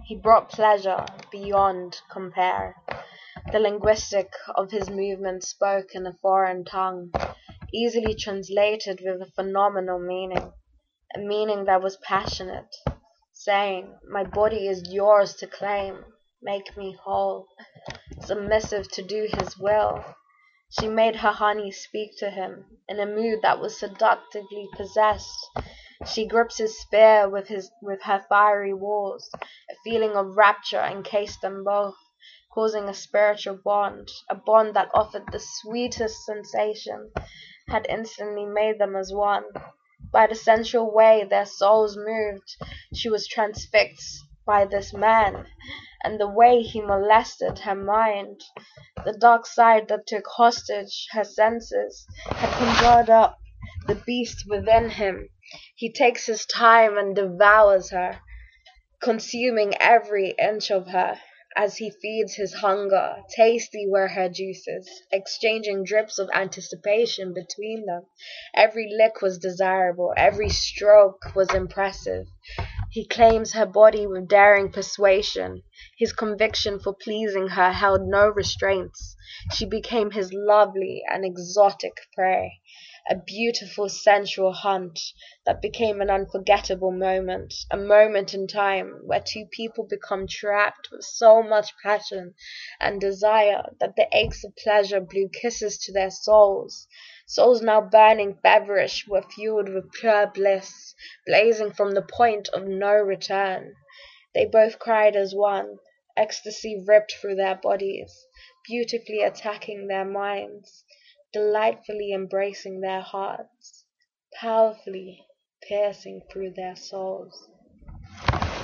He brought pleasure beyond compare. The linguistic of his movements spoke in a foreign tongue, easily translated with a phenomenal meaning, a meaning that was passionate, saying, "My body is yours to claim, make me whole," submissive to do his will. She made her honey speak to him, in a mood that was seductively possessed. She grips his spear with her fiery walls, a feeling of rapture encased them both, causing a spiritual bond, a bond that offered the sweetest sensation, had instantly made them as one. By the sensual way their souls moved, she was transfixed by this man, and the way he molested her mind. The dark side that took hostage her senses had conjured up the beast within him. He takes his time and devours her, consuming every inch of her, as he feeds his hunger. Tasty were her juices, exchanging drips of anticipation between them. Every lick was desirable, every stroke was impressive. He claims her body with daring persuasion. His conviction for pleasing her held no restraints. She became his lovely and exotic prey, a beautiful sensual hunt that became an unforgettable moment, a moment in time where two people become trapped with so much passion and desire that the aches of pleasure blew kisses to their souls. Souls now burning feverish were fueled with pure bliss, blazing from the point of no return. They both cried as one. Ecstasy ripped through their bodies, beautifully attacking their minds, delightfully embracing their hearts, powerfully piercing through their souls.